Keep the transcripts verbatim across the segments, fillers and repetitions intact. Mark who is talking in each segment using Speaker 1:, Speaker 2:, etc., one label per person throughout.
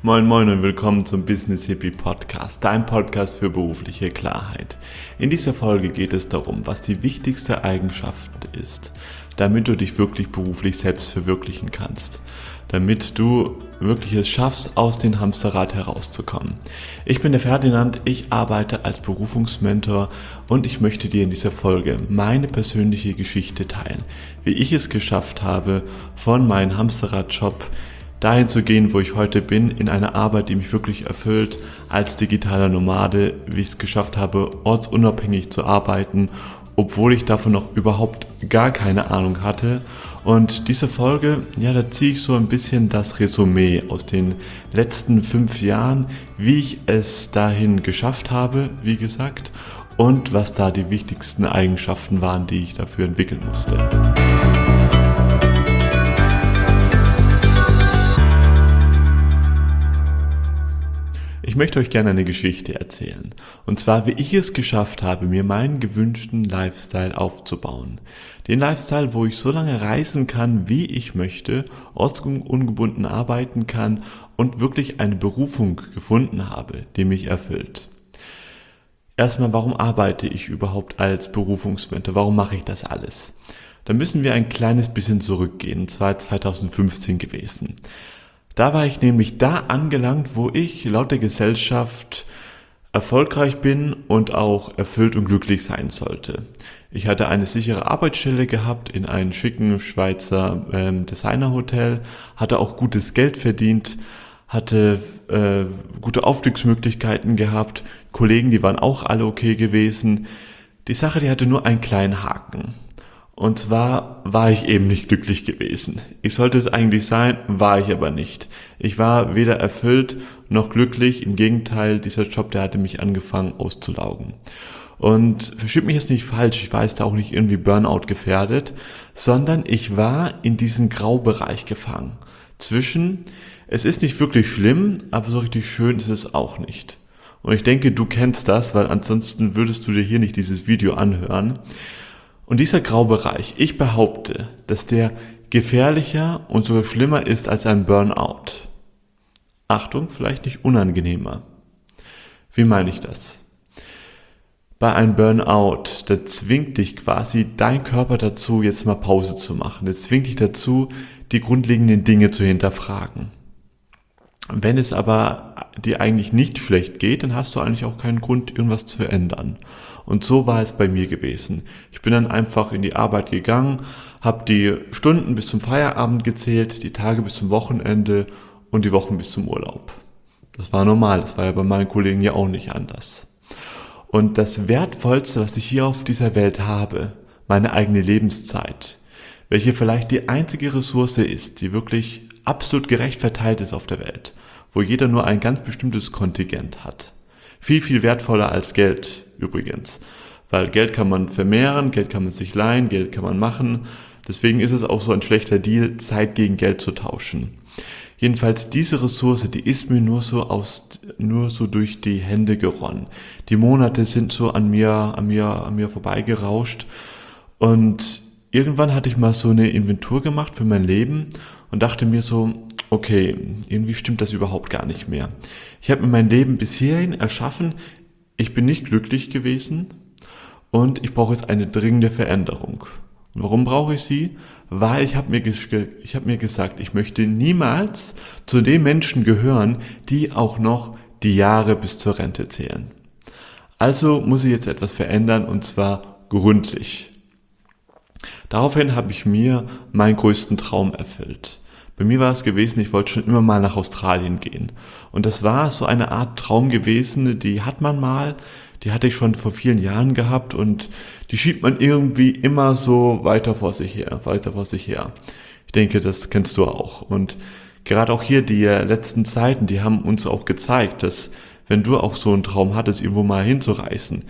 Speaker 1: Moin Moin und willkommen zum Business Hippie Podcast, dein Podcast für berufliche Klarheit. In dieser Folge geht es darum, was die wichtigste Eigenschaft ist, damit du dich wirklich beruflich selbst verwirklichen kannst, damit du wirklich es schaffst, aus dem Hamsterrad herauszukommen. Ich bin der Ferdinand, ich arbeite als Berufungsmentor und ich möchte dir in dieser Folge meine persönliche Geschichte teilen, wie ich es geschafft habe, von meinem Hamsterrad-Job dahin zu gehen, wo ich heute bin, in eine Arbeit, die mich wirklich erfüllt, als digitaler Nomade, wie ich es geschafft habe, ortsunabhängig zu arbeiten, obwohl ich davon noch überhaupt gar keine Ahnung hatte. Und diese Folge, ja, da ziehe ich so ein bisschen das Resümee aus den letzten fünf Jahren, wie ich es dahin geschafft habe, wie gesagt, und was da die wichtigsten Eigenschaften waren, die ich dafür entwickeln musste. Ich möchte euch gerne eine Geschichte erzählen. Und zwar, wie ich es geschafft habe, mir meinen gewünschten Lifestyle aufzubauen. Den Lifestyle, wo ich so lange reisen kann, wie ich möchte, ortsungebunden arbeiten kann und wirklich eine Berufung gefunden habe, die mich erfüllt. Erstmal, warum arbeite ich überhaupt als Berufungsmentor? Warum mache ich das alles? Da müssen wir ein kleines bisschen zurückgehen, und zwar zwanzig fünfzehn gewesen. Da war ich nämlich da angelangt, wo ich laut der Gesellschaft erfolgreich bin und auch erfüllt und glücklich sein sollte. Ich hatte eine sichere Arbeitsstelle gehabt in einem schicken Schweizer ähm, Designerhotel, hatte auch gutes Geld verdient, hatte äh, gute Aufstiegsmöglichkeiten gehabt, Kollegen, die waren auch alle okay gewesen. Die Sache, die hatte nur einen kleinen Haken. Und zwar war ich eben nicht glücklich gewesen. Ich sollte es eigentlich sein, war ich aber nicht. Ich war weder erfüllt noch glücklich. Im Gegenteil, dieser Job, der hatte mich angefangen auszulaugen. Und versteht mich jetzt nicht falsch, ich war jetzt da auch nicht irgendwie Burnout gefährdet, sondern ich war in diesen Graubereich gefangen. Zwischen, es ist nicht wirklich schlimm, aber so richtig schön ist es auch nicht. Und ich denke, du kennst das, weil ansonsten würdest du dir hier nicht dieses Video anhören. Und dieser Graubereich, ich behaupte, dass der gefährlicher und sogar schlimmer ist als ein Burnout. Achtung, vielleicht nicht unangenehmer. Wie meine ich das? Bei einem Burnout, da zwingt dich quasi dein Körper dazu, jetzt mal Pause zu machen. Das zwingt dich dazu, die grundlegenden Dinge zu hinterfragen. Wenn es aber dir eigentlich nicht schlecht geht, dann hast du eigentlich auch keinen Grund, irgendwas zu ändern. Und so war es bei mir gewesen. Ich bin dann einfach in die Arbeit gegangen, habe die Stunden bis zum Feierabend gezählt, die Tage bis zum Wochenende und die Wochen bis zum Urlaub. Das war normal, das war ja bei meinen Kollegen ja auch nicht anders. Und das Wertvollste, was ich hier auf dieser Welt habe, meine eigene Lebenszeit, welche vielleicht die einzige Ressource ist, die wirklich absolut gerecht verteilt ist auf der Welt, wo jeder nur ein ganz bestimmtes Kontingent hat. Viel, viel wertvoller als Geld übrigens, weil Geld kann man vermehren, Geld kann man sich leihen, Geld kann man machen. Deswegen ist es auch so ein schlechter Deal, Zeit gegen Geld zu tauschen. Jedenfalls diese Ressource, die ist mir nur so aus, nur so durch die Hände geronnen. Die Monate sind so an mir, an mir, an mir vorbeigerauscht und irgendwann hatte ich mal so eine Inventur gemacht für mein Leben und dachte mir so, okay, irgendwie stimmt das überhaupt gar nicht mehr. Ich habe mir mein Leben bis hierhin erschaffen, ich bin nicht glücklich gewesen und ich brauche jetzt eine dringende Veränderung. Und warum brauche ich sie? Weil ich habe mir, ich habe mir gesagt, ich möchte niemals zu den Menschen gehören, die auch noch die Jahre bis zur Rente zählen. Also muss ich jetzt etwas verändern und zwar gründlich. Daraufhin habe ich mir meinen größten Traum erfüllt. Bei mir war es gewesen, ich wollte schon immer mal nach Australien gehen. Und das war so eine Art Traum gewesen, die hat man mal, die hatte ich schon vor vielen Jahren gehabt und die schiebt man irgendwie immer so weiter vor sich her, weiter vor sich her. Ich denke, das kennst du auch. Und gerade auch hier die letzten Zeiten, die haben uns auch gezeigt, dass wenn du auch so einen Traum hattest, irgendwo mal hinzureisen,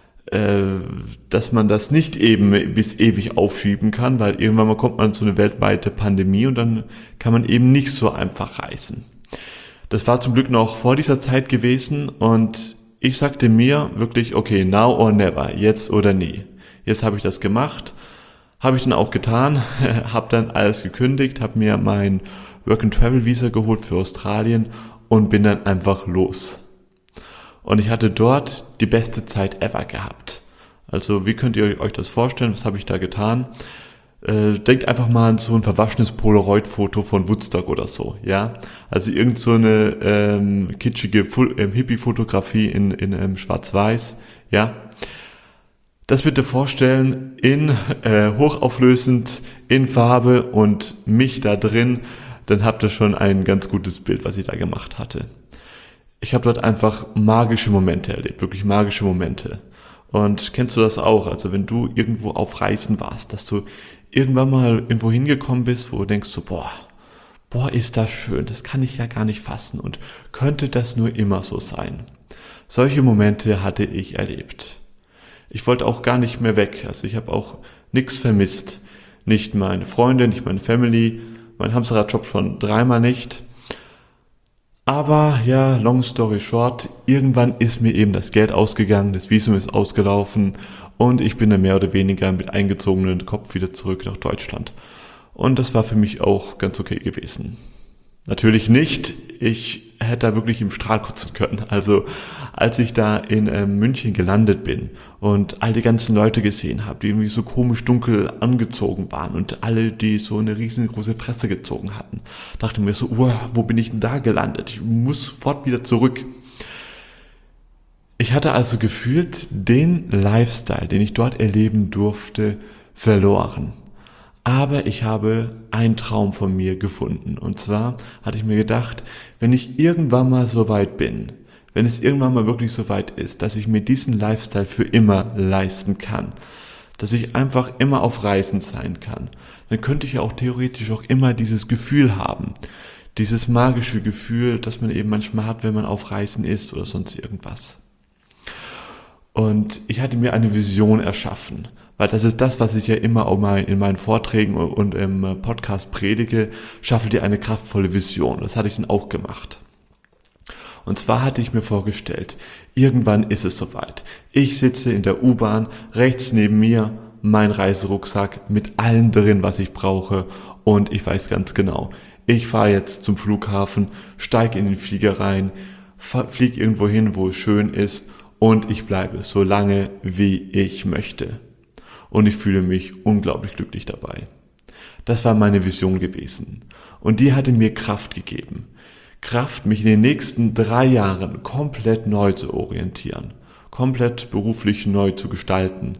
Speaker 1: dass man das nicht eben bis ewig aufschieben kann, weil irgendwann mal kommt man zu einer weltweiten Pandemie und dann kann man eben nicht so einfach reisen. Das war zum Glück noch vor dieser Zeit gewesen und ich sagte mir wirklich, okay, now or never, jetzt oder nie. Jetzt habe ich das gemacht, habe ich dann auch getan, habe dann alles gekündigt, habe mir mein Work-and-Travel-Visa geholt für Australien und bin dann einfach los. Und ich hatte dort die beste Zeit ever gehabt. Also wie könnt ihr euch das vorstellen? Was habe ich da getan? Äh, denkt einfach mal an so ein verwaschenes Polaroid-Foto von Woodstock oder so, ja. Also irgend so eine ähm, kitschige Fu- ähm, Hippie-Fotografie in, in ähm, Schwarz-Weiß, ja. Das bitte vorstellen in äh, hochauflösend, in Farbe und mich da drin, dann habt ihr schon ein ganz gutes Bild, was ich da gemacht hatte. Ich habe dort einfach magische Momente erlebt, wirklich magische Momente. Und kennst du das auch? Also wenn du irgendwo auf Reisen warst, dass du irgendwann mal irgendwo hingekommen bist, wo du denkst so, boah, boah, ist das schön, das kann ich ja gar nicht fassen und könnte das nur immer so sein? Solche Momente hatte ich erlebt. Ich wollte auch gar nicht mehr weg, also ich habe auch nichts vermisst. Nicht meine Freunde, nicht meine Family, mein Hamsterradjob schon dreimal nicht. Aber ja, long story short, irgendwann ist mir eben das Geld ausgegangen, das Visum ist ausgelaufen und ich bin dann mehr oder weniger mit eingezogenem Kopf wieder zurück nach Deutschland. Und das war für mich auch ganz okay gewesen. Natürlich nicht, ich hätte da wirklich im Strahl kotzen können. Also als ich da in äh, München gelandet bin und all die ganzen Leute gesehen habe, die irgendwie so komisch dunkel angezogen waren und alle, die so eine riesengroße Fresse gezogen hatten, dachte ich mir so, uh, wo bin ich denn da gelandet? Ich muss sofort wieder zurück. Ich hatte also gefühlt den Lifestyle, den ich dort erleben durfte, verloren. Aber ich habe einen Traum von mir gefunden. Und zwar hatte ich mir gedacht, wenn ich irgendwann mal so weit bin, wenn es irgendwann mal wirklich so weit ist, dass ich mir diesen Lifestyle für immer leisten kann, dass ich einfach immer auf Reisen sein kann, dann könnte ich ja auch theoretisch auch immer dieses Gefühl haben. Dieses magische Gefühl, das man eben manchmal hat, wenn man auf Reisen ist oder sonst irgendwas. Und ich hatte mir eine Vision erschaffen, weil das ist das, was ich ja immer auch mal in meinen Vorträgen und im Podcast predige, schaffe dir eine kraftvolle Vision. Das hatte ich dann auch gemacht. Und zwar hatte ich mir vorgestellt, irgendwann ist es soweit. Ich sitze in der U-Bahn, rechts neben mir mein Reiserucksack mit allem drin, was ich brauche und ich weiß ganz genau, ich fahre jetzt zum Flughafen, steige in den Flieger rein, fliege irgendwo hin, wo es schön ist und ich bleibe so lange, wie ich möchte. Und ich fühle mich unglaublich glücklich dabei. Das war meine Vision gewesen. Und die hatte mir Kraft gegeben. Kraft, mich in den nächsten drei Jahren komplett neu zu orientieren. Komplett beruflich neu zu gestalten.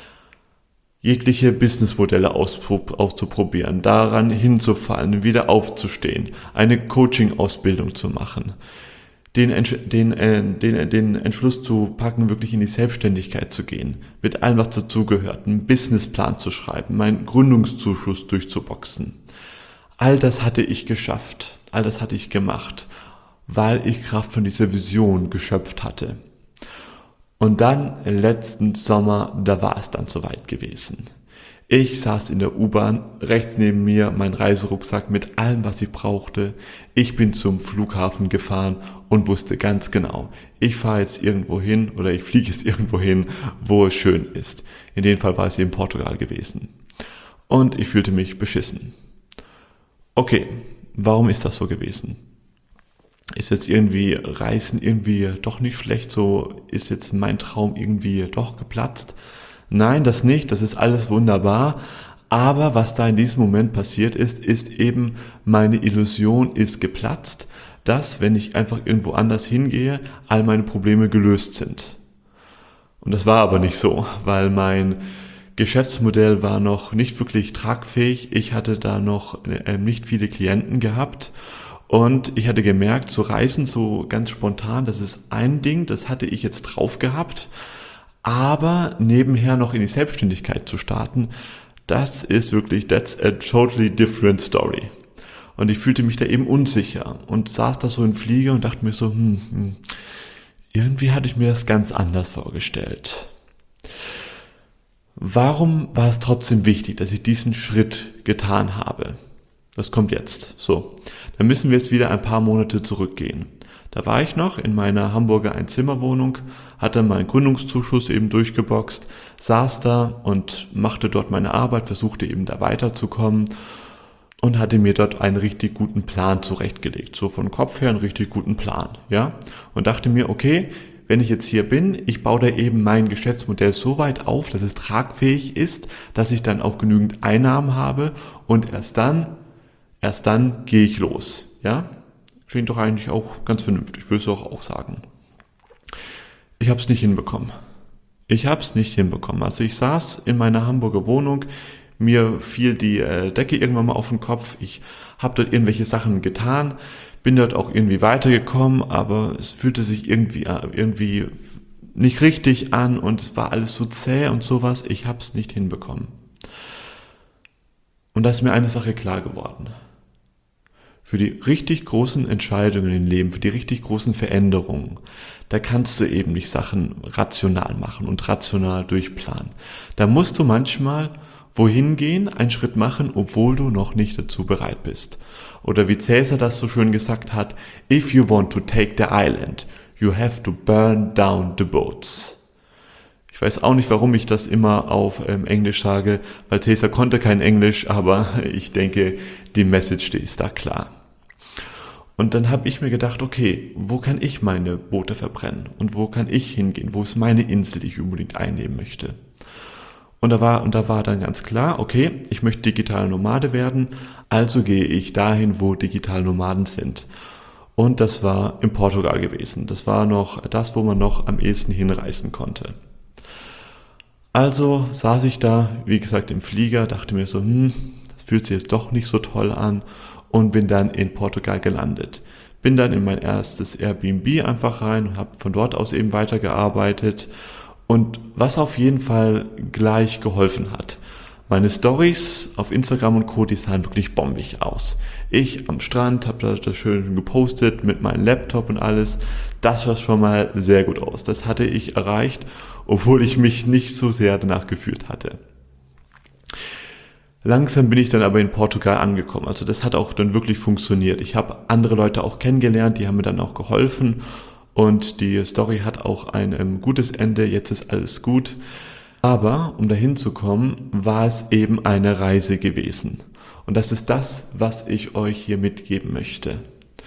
Speaker 1: Jegliche Businessmodelle auszuprobieren, daran hinzufallen, wieder aufzustehen, eine Coaching-Ausbildung zu machen. Den, den, äh, den, den Entschluss zu packen, wirklich in die Selbstständigkeit zu gehen, mit allem, was dazugehört, einen Businessplan zu schreiben, meinen Gründungszuschuss durchzuboxen. All das hatte ich geschafft, all das hatte ich gemacht, weil ich Kraft von dieser Vision geschöpft hatte. Und dann, letzten Sommer, da war es dann soweit gewesen. Ich saß in der U-Bahn, rechts neben mir mein Reiserucksack mit allem, was ich brauchte. Ich bin zum Flughafen gefahren und wusste ganz genau, ich fahre jetzt irgendwo hin oder ich fliege jetzt irgendwo hin, wo es schön ist. In dem Fall war es hier in Portugal gewesen. Und ich fühlte mich beschissen. Okay, warum ist das so gewesen? Ist jetzt irgendwie Reisen irgendwie doch nicht schlecht, so ist jetzt mein Traum irgendwie doch geplatzt? Nein, das nicht, das ist alles wunderbar, aber was da in diesem Moment passiert ist, ist eben, meine Illusion ist geplatzt, dass, wenn ich einfach irgendwo anders hingehe, all meine Probleme gelöst sind. Und das war aber nicht so, weil mein Geschäftsmodell war noch nicht wirklich tragfähig, ich hatte da noch äh, nicht viele Klienten gehabt und ich hatte gemerkt, zu reisen so ganz spontan, das ist ein Ding, das hatte ich jetzt drauf gehabt, aber nebenher noch in die Selbstständigkeit zu starten, das ist wirklich, that's a totally different story. Und ich fühlte mich da eben unsicher und saß da so im Flieger und dachte mir so, hm, hm, irgendwie hatte ich mir das ganz anders vorgestellt. Warum war es trotzdem wichtig, dass ich diesen Schritt getan habe? Das kommt jetzt. So, dann müssen wir jetzt wieder ein paar Monate zurückgehen. Da war ich noch in meiner Hamburger Einzimmerwohnung, hatte meinen Gründungszuschuss eben durchgeboxt, saß da und machte dort meine Arbeit, versuchte eben da weiterzukommen. und hatte mir dort einen richtig guten Plan zurechtgelegt. So von Kopf her einen richtig guten Plan, ja. Und dachte mir, okay, wenn ich jetzt hier bin, ich baue da eben mein Geschäftsmodell so weit auf, dass es tragfähig ist, dass ich dann auch genügend Einnahmen habe und erst dann, erst dann gehe ich los, ja. Klingt doch eigentlich auch ganz vernünftig, würde ich auch, auch sagen. Ich habe es nicht hinbekommen. Ich habe es nicht hinbekommen. Also ich saß in meiner Hamburger Wohnung, mir fiel die äh, Decke irgendwann mal auf den Kopf, ich habe dort irgendwelche Sachen getan, bin dort auch irgendwie weitergekommen, aber es fühlte sich irgendwie, irgendwie nicht richtig an und es war alles so zäh und sowas, ich habe es nicht hinbekommen. Und da ist mir eine Sache klar geworden. Für die richtig großen Entscheidungen im Leben, für die richtig großen Veränderungen, da kannst du eben nicht Sachen rational machen und rational durchplanen. Da musst du manchmal wohin gehen, einen Schritt machen, obwohl du noch nicht dazu bereit bist. Oder wie Cäsar das so schön gesagt hat, if you want to take the island, you have to burn down the boats. Ich weiß auch nicht, warum ich das immer auf ähm, Englisch sage, weil Cäsar konnte kein Englisch, aber ich denke, die Message, die ist da klar. Und dann habe ich mir gedacht, okay, wo kann ich meine Boote verbrennen? Und wo kann ich hingehen? Wo ist meine Insel, die ich unbedingt einnehmen möchte? Und da war, und da war dann ganz klar, okay, ich möchte digitaler Nomade werden, also gehe ich dahin, wo digitale Nomaden sind. Und das war in Portugal gewesen. Das war noch das, wo man noch am ehesten hinreisen konnte. Also saß ich da, wie gesagt, im Flieger, dachte mir so, hm, das fühlt sich jetzt doch nicht so toll an und bin dann in Portugal gelandet. Bin dann in mein erstes Airbnb einfach rein und habe von dort aus eben weitergearbeitet. Und was auf jeden Fall gleich geholfen hat, meine Stories auf Instagram und Co., die sahen wirklich bombig aus. Ich am Strand habe da das schön gepostet mit meinem Laptop und alles. Das sah schon mal sehr gut aus. Das hatte ich erreicht, obwohl ich mich nicht so sehr danach gefühlt hatte. Langsam bin ich dann aber in Portugal angekommen. Also das hat auch dann wirklich funktioniert. Ich habe andere Leute auch kennengelernt, die haben mir dann auch geholfen. Und die Story hat auch ein ähm, gutes Ende, jetzt ist alles gut. Aber um dahin zu kommen, war es eben eine Reise gewesen. Und das ist das, was ich euch hier mitgeben möchte.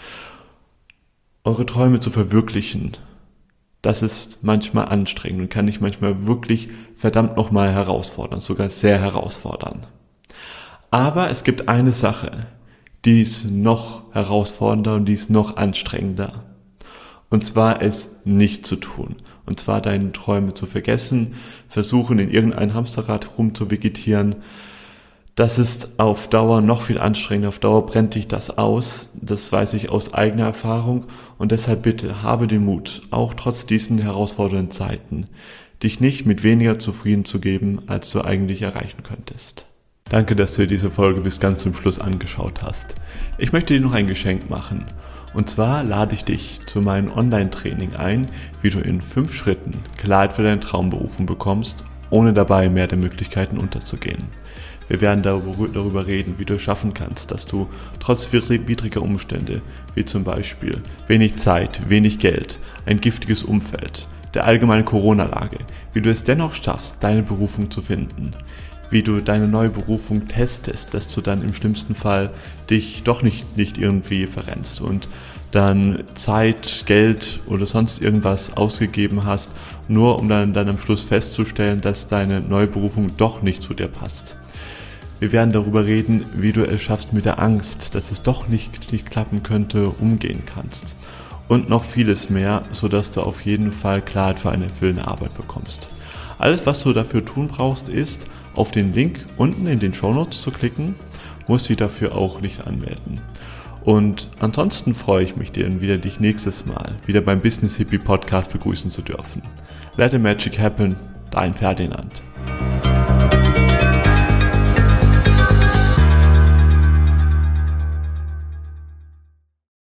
Speaker 1: Eure Träume zu verwirklichen, das ist manchmal anstrengend und kann dich manchmal wirklich verdammt nochmal herausfordern, sogar sehr herausfordern. Aber es gibt eine Sache, die ist noch herausfordernder und die ist noch anstrengender. Und zwar es nicht zu tun. Und zwar deine Träume zu vergessen, versuchen in irgendein Hamsterrad rumzuvegetieren. Das ist auf Dauer noch viel anstrengender. Auf Dauer brennt dich das aus. Das weiß ich aus eigener Erfahrung. Und deshalb bitte habe den Mut, auch trotz diesen herausfordernden Zeiten, dich nicht mit weniger zufrieden zu geben, als du eigentlich erreichen könntest. Danke, dass du dir diese Folge bis ganz zum Schluss angeschaut hast. Ich möchte dir noch ein Geschenk machen. Und zwar lade ich dich zu meinem Online-Training ein, wie du in fünf Schritten Klarheit für deine Traumberufung bekommst, ohne dabei mehr der Möglichkeiten unterzugehen. Wir werden darüber reden, wie du es schaffen kannst, dass du trotz widriger Umstände, wie zum Beispiel wenig Zeit, wenig Geld, ein giftiges Umfeld, der allgemeinen Corona-Lage, wie du es dennoch schaffst, deine Berufung zu finden. Wie du deine neue Berufung testest, dass du dann im schlimmsten Fall dich doch nicht, nicht irgendwie verrennst und dann Zeit, Geld oder sonst irgendwas ausgegeben hast, nur um dann, dann am Schluss festzustellen, dass deine neue Berufung doch nicht zu dir passt. Wir werden darüber reden, wie du es schaffst, mit der Angst, dass es doch nicht, nicht klappen könnte, umgehen kannst. Und noch vieles mehr, sodass du auf jeden Fall Klarheit für eine erfüllende Arbeit bekommst. Alles, was du dafür tun brauchst, ist, auf den Link unten in den Shownotes zu klicken, musst dich dafür auch nicht anmelden. Und ansonsten freue ich mich, dir wieder dich nächstes Mal wieder beim Business Hippie Podcast begrüßen zu dürfen. Let the Magic Happen, dein Ferdinand.